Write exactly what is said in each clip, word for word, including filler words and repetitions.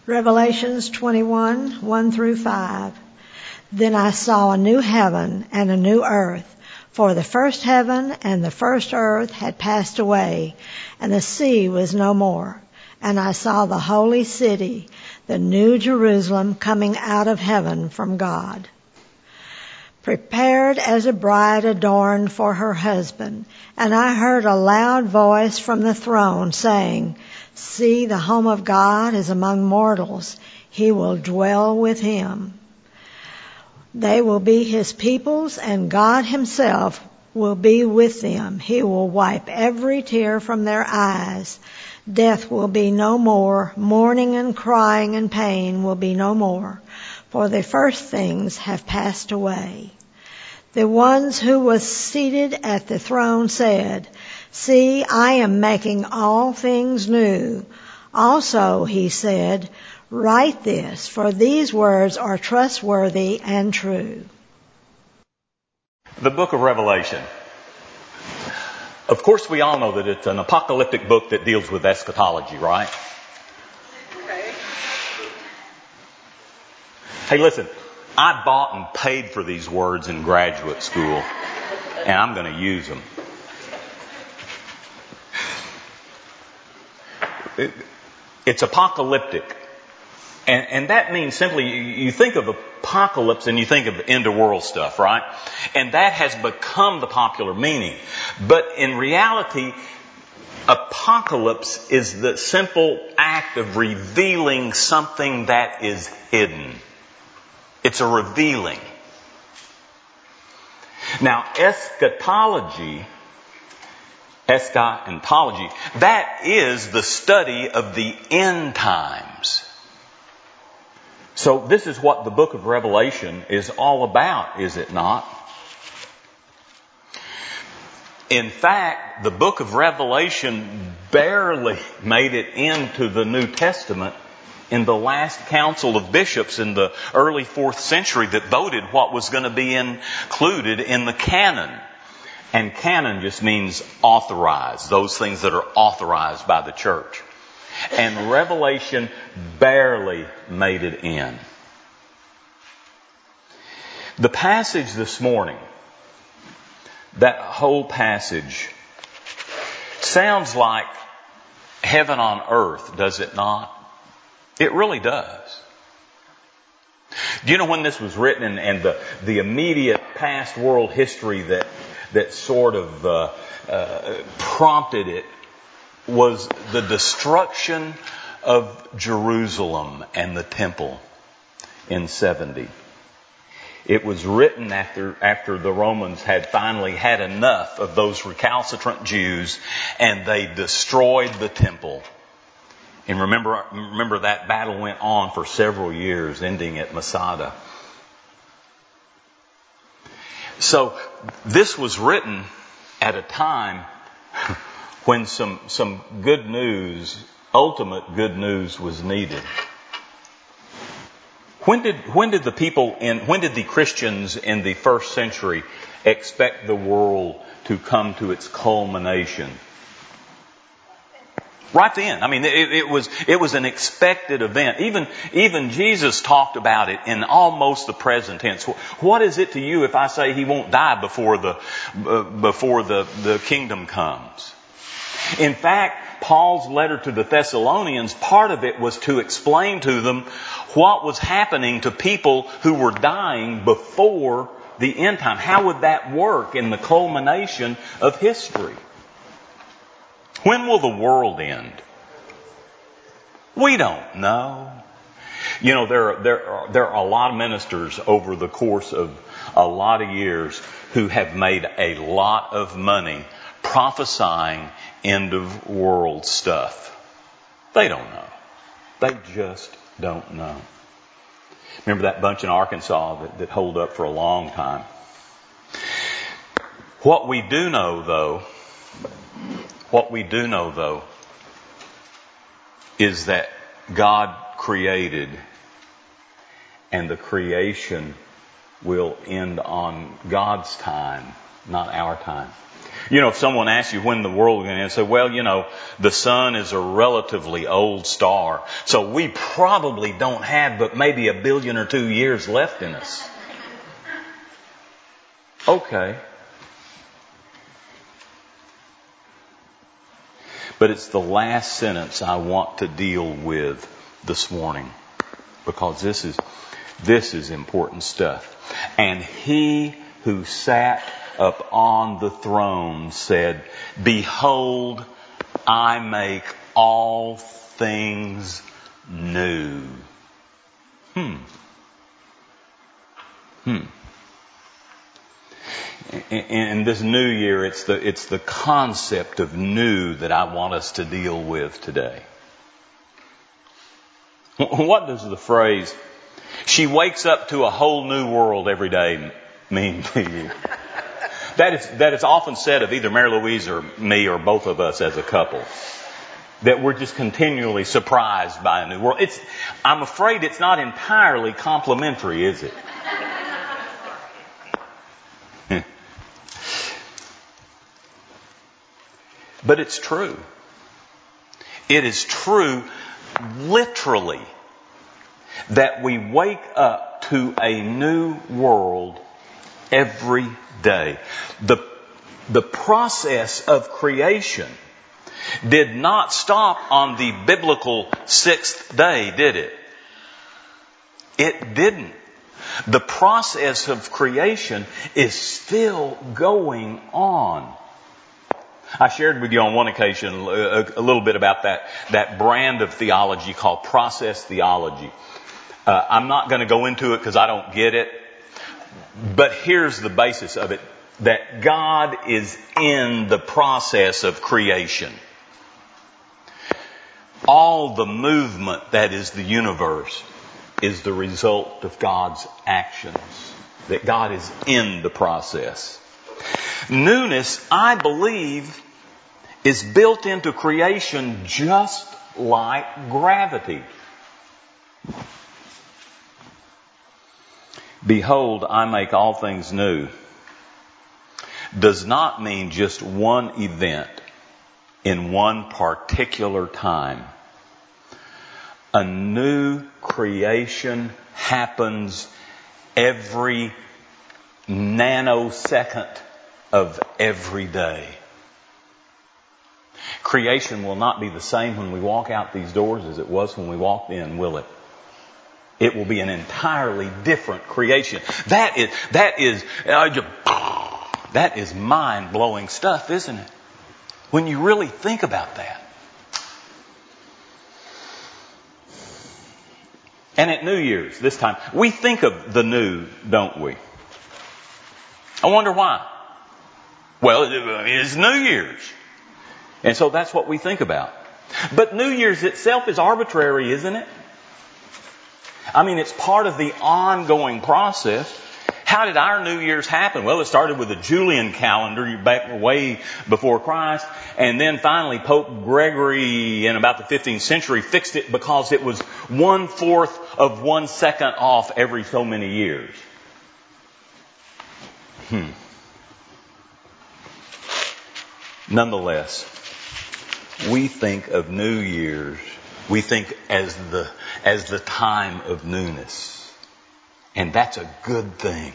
Revelations twenty-one, one through five. Then I saw a new heaven and a new earth, for the first heaven and the first earth had passed away, and the sea was no more. And I saw the holy city, the new Jerusalem, coming out of heaven from God, prepared as a bride adorned for her husband. And I heard a loud voice from the throne saying, See, the home of God is among mortals. He will dwell with him. They will be his peoples, and God himself will be with them. He will wipe every tear from their eyes. Death will be no more. Mourning and crying and pain will be no more, for the first things have passed away. The ones who was seated at the throne said, See, I am making all things new. Also, he said, Write this, for these words are trustworthy and true. The book of Revelation. Of course, we all know that it's an apocalyptic book that deals with eschatology, right? Okay. Hey, listen, I bought and paid for these words in graduate school, and I'm going to use them. It, it's apocalyptic. And, and that means simply, you think of apocalypse and you think of end of world stuff, right? And that has become the popular meaning. But in reality, apocalypse is the simple act of revealing something that is hidden. It's a revealing. Now, eschatology, eschatology, that is the study of the end times. So this is what the book of Revelation is all about, is it not? In fact, the book of Revelation barely made it into the New Testament in the last council of bishops in the early fourth century that voted what was going to be included in the canon. And canon just means authorized, those things that are authorized by the church. And Revelation barely made it in. The passage this morning, that whole passage, sounds like heaven on earth, does it not? It really does. Do you know when this was written and, and the, the immediate past world history that, that sort of uh, uh, prompted it was the destruction of Jerusalem and the temple in seventy. It was written after, after the Romans had finally had enough of those recalcitrant Jews, and they destroyed the temple. And remember, remember that battle went on for several years, ending at Masada. So this was written at a time when some, some good news, ultimate good news was needed. When did, when did the people in, when did the Christians in the first century expect the world to come to its culmination? Right then. I mean, it, it was, it was an expected event. Even, even Jesus talked about it in almost the present tense. What is it to you if I say he won't die before the, uh, before the, the kingdom comes? In fact, Paul's letter to the Thessalonians, part of it was to explain to them what was happening to people who were dying before the end time. How would that work in the culmination of history? When will the world end? We don't know. You know, there are, there are, there are a lot of ministers over the course of a lot of years who have made a lot of money prophesying end of world stuff. They don't know. They just don't know. Remember that bunch in Arkansas that, that holed up for a long time? What we do know, though, what we do know, though, is that God created, and the creation will end on God's time not our time. You know, if someone asks you when the world is going to end, say, well, you know, the sun is a relatively old star, so we probably don't have but maybe a billion or two years left in us. Okay. But it's the last sentence I want to deal with this morning, because this is this is important stuff. And he who sat up on the throne said, behold, I make all things new. Hmm. Hmm. In this new year, it's the, it's the concept of new that I want us to deal with today. What does the phrase, she wakes up to a whole new world every day, mean to you? That is, that is often said of either Mary Louise or me or both of us as a couple. That we're just continually surprised by a new world. It's, I'm afraid it's not entirely complimentary, is it? But it's true. It is true, literally, that we wake up to a new world every day. The, the process of creation did not stop on the biblical sixth day, did it? It didn't. The process of creation is still going on. I shared with you on one occasion a, a little bit about that, that brand of theology called process theology. Uh, I'm not going to go into it because I don't get it. But here's the basis of it. That God is in the process of creation. All the movement that is the universe is the result of God's actions. That God is in the process. Newness, I believe, is built into creation just like gravity. Behold, I make all things new does not mean just one event in one particular time. A new creation happens every nanosecond of every day. Creation will not be the same when we walk out these doors as it was when we walked in, will it? It will be an entirely different creation. That is, that is, uh, that is mind-blowing stuff, isn't it? When you really think about that. And at New Year's, this time, we think of the new, don't we? I wonder why. Well, it's New Year's. And so that's what we think about. But New Year's itself is arbitrary, isn't it? I mean, it's part of the ongoing process. How did our New Year's happen? Well, it started with the Julian calendar back way before Christ. And then finally Pope Gregory in about the fifteenth century fixed it because it was one fourth of one second off every so many years. Hmm. Nonetheless, we think of New Year's, we think as the, as the time of newness. And that's a good thing.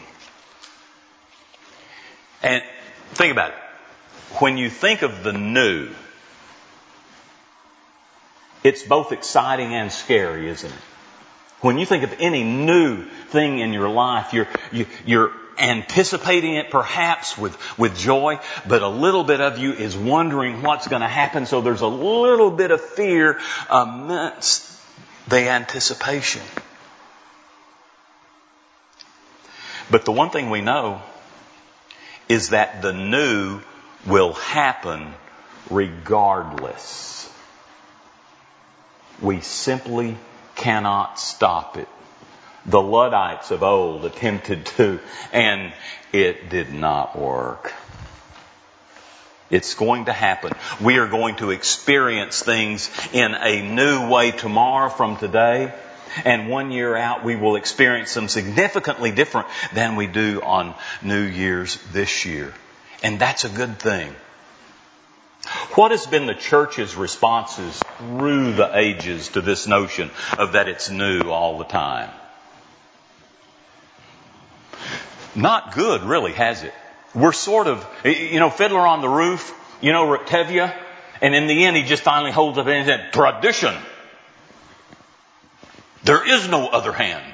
And think about it. When you think of the new, it's both exciting and scary, isn't it? When you think of any new thing in your life, you're, you, you're anticipating it perhaps with, with joy, but a little bit of you is wondering what's going to happen. So there's a little bit of fear amidst the anticipation. But the one thing we know is that the new will happen regardless. We simply cannot stop it. The Luddites of old attempted to, and it did not work. It's going to happen. We are going to experience things in a new way tomorrow from today. And one year out, we will experience them significantly different than we do on New Year's this year. And that's a good thing. What has been the church's responses through the ages to this notion of that it's new all the time? Not good, really, has it? We're sort of, you know, Fiddler on the Roof, you know, Tevye, and in the end he just finally holds up and said, tradition. There is no other hand.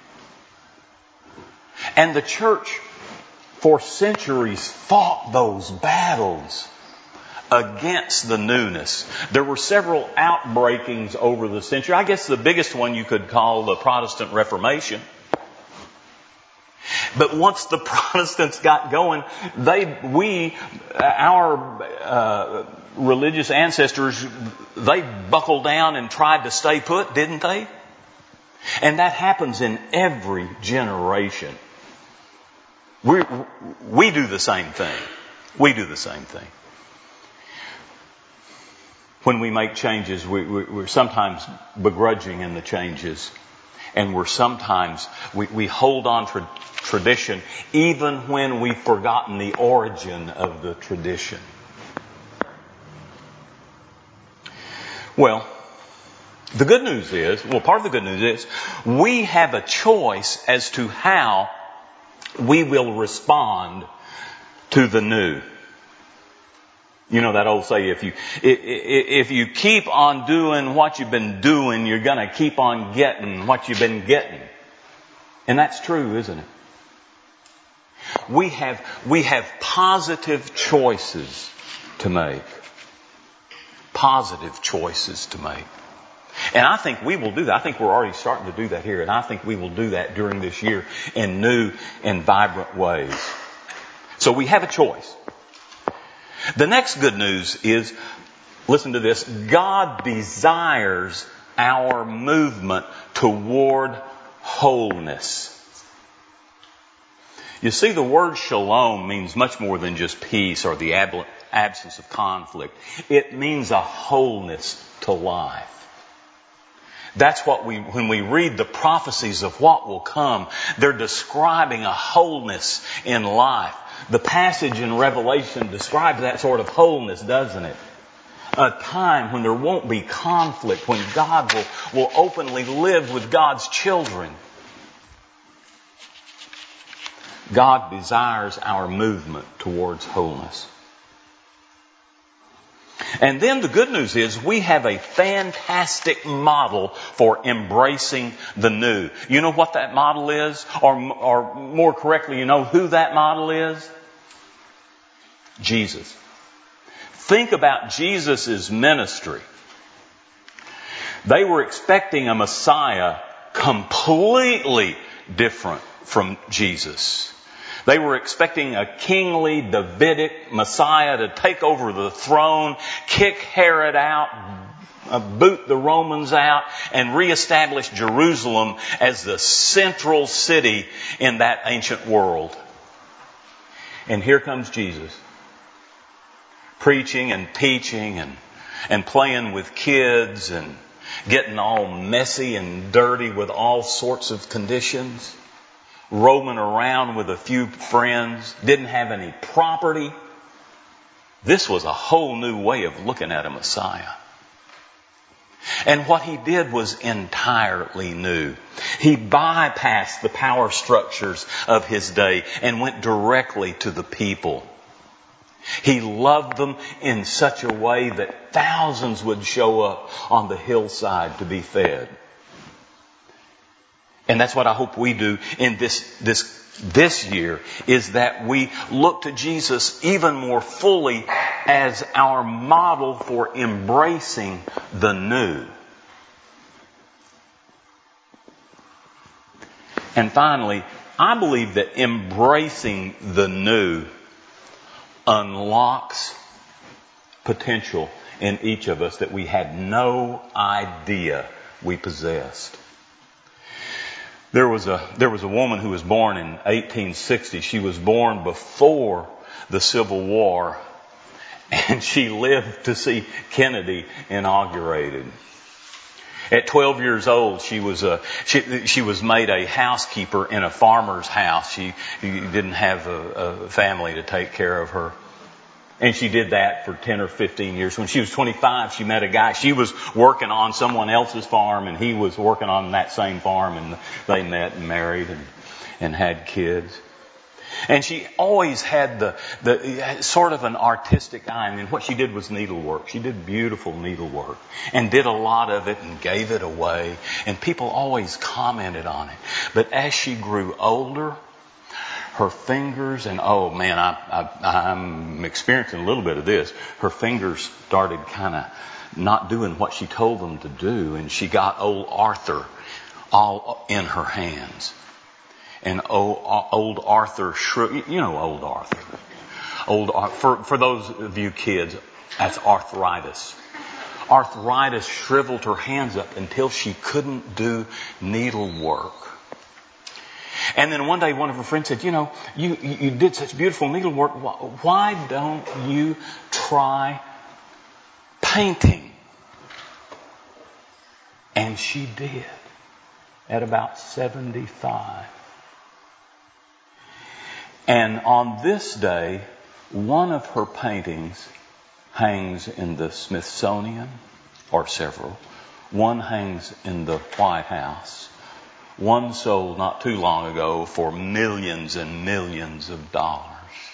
And the church for centuries fought those battles against the newness. There were several outbreakings over the century. I guess the biggest one you could call the Protestant Reformation. But once the Protestants got going, they, we, our uh, religious ancestors, they buckled down and tried to stay put, didn't they? And that happens in every generation. We we do the same thing. We do the same thing. When we make changes, we, we, we're sometimes begrudging in the changes. And we're sometimes, we, we hold on to tradition even when we've forgotten the origin of the tradition. Well, the good news is, well, part of the good news is, we have a choice as to how we will respond to the new. You know that old saying, if you, if you keep on doing what you've been doing, you're going to keep on getting what you've been getting. And that's true, isn't it? We have, we have positive choices to make. Positive choices to make. And I think we will do that. I think we're already starting to do that here. And I think we will do that during this year in new and vibrant ways. So we have a choice. The next good news is, listen to this, God desires our movement toward wholeness. You see, the word shalom means much more than just peace or the ab- absence of conflict. It means a wholeness to life. That's what we, when we read the prophecies of what will come, they're describing a wholeness in life. The passage in Revelation describes that sort of wholeness, doesn't it? A time when there won't be conflict, when God will, will openly live with God's children. God desires our movement towards wholeness. And then the good news is we have a fantastic model for embracing the new. You know what that model is? Or, or more correctly, you know who that model is? Jesus. Think about Jesus' ministry. They were expecting a Messiah completely different from Jesus. They were expecting a kingly Davidic Messiah to take over the throne, kick Herod out, boot the Romans out, and reestablish Jerusalem as the central city in that ancient world. And here comes Jesus, preaching and teaching and, and playing with kids and getting all messy and dirty with all sorts of conditions. Roaming around with a few friends, didn't have any property. This was a whole new way of looking at a Messiah. And what he did was entirely new. He bypassed the power structures of his day and went directly to the people. He loved them in such a way that thousands would show up on the hillside to be fed. And that's what I hope we do in this, this, this year, is that we look to Jesus even more fully as our model for embracing the new. And finally, I believe that embracing the new unlocks potential in each of us that we had no idea we possessed. There was a there was a woman who was born in eighteen sixty. She was born before the Civil War, and she lived to see Kennedy inaugurated. At twelve years old, she was a she, she was made a housekeeper in a farmer's house. She, she didn't have a, a family to take care of her. And she did that for ten or fifteen years. When she was twenty-five, she met a guy. She was working on someone else's farm, and he was working on that same farm, and they met and married and, and had kids. And she always had the, the sort of an artistic eye. I mean, what she did was needlework. She did beautiful needlework and did a lot of it and gave it away. And people always commented on it. But as she grew older, her fingers, and oh man, I, I, I'm experiencing a little bit of this. Her fingers started kind of not doing what she told them to do. And she got old Arthur all in her hands. And old Arthur, you know old Arthur. Old for for those of you kids, that's arthritis. Arthritis shriveled her hands up until she couldn't do needlework. And then one day, one of her friends said, "You know, you you did such beautiful needlework. Why don't you try painting?" And she did at about seventy-five. And on this day, one of her paintings hangs in the Smithsonian, or several. One hangs in the White House. One sold not too long ago for millions and millions of dollars.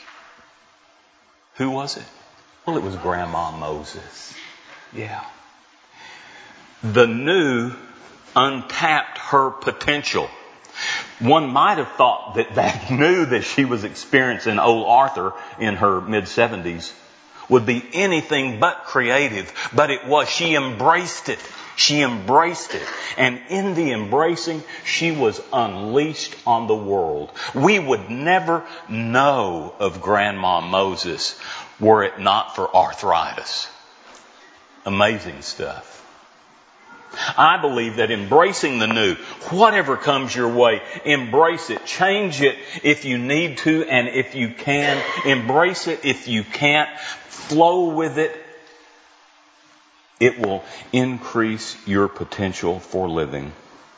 Who was it? Well, it was Grandma Moses. Yeah. The new untapped her potential. One might have thought that that new that she was experiencing old Arthur in her mid-seventies would be anything but creative. But it was. She embraced it. She embraced it. And in the embracing, she was unleashed on the world. We would never know of Grandma Moses were it not for arthritis. Amazing stuff. I believe that embracing the new, whatever comes your way, embrace it. Change it if you need to and if you can. Embrace it if you can't. Flow with it. It will increase your potential for living.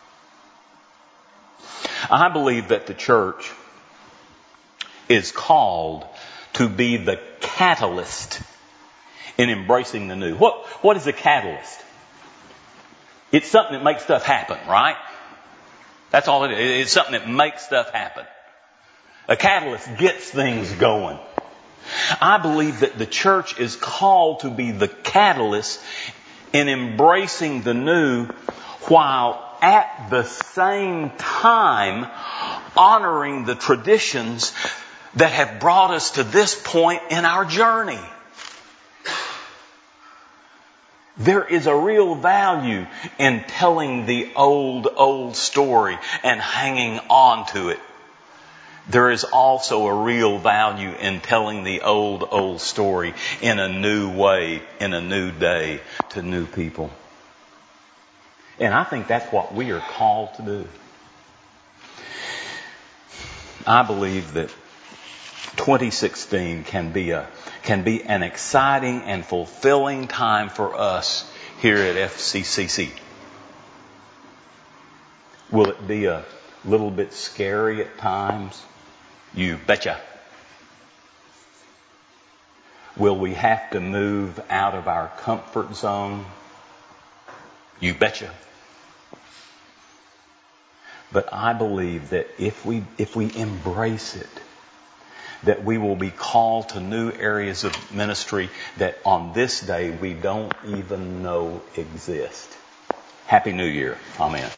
I believe that the church is called to be the catalyst in embracing the new. What, what is a catalyst? It's something that makes stuff happen, right? That's all it is. It's something that makes stuff happen. A catalyst gets things going. I believe that the church is called to be the catalyst in embracing the new, while at the same time honoring the traditions that have brought us to this point in our journey. There is a real value in telling the old, old story and hanging on to it. There is also a real value in telling the old, old story in a new way, in a new day, to new people. And I think that's what we are called to do. I believe that twenty sixteen can be a can be an exciting and fulfilling time for us here at F C C C. Will it be a little bit scary at times? You betcha. Will we have to move out of our comfort zone? You betcha. But I believe that if we if we embrace it, that we will be called to new areas of ministry that on this day we don't even know exist. Happy New Year. Amen.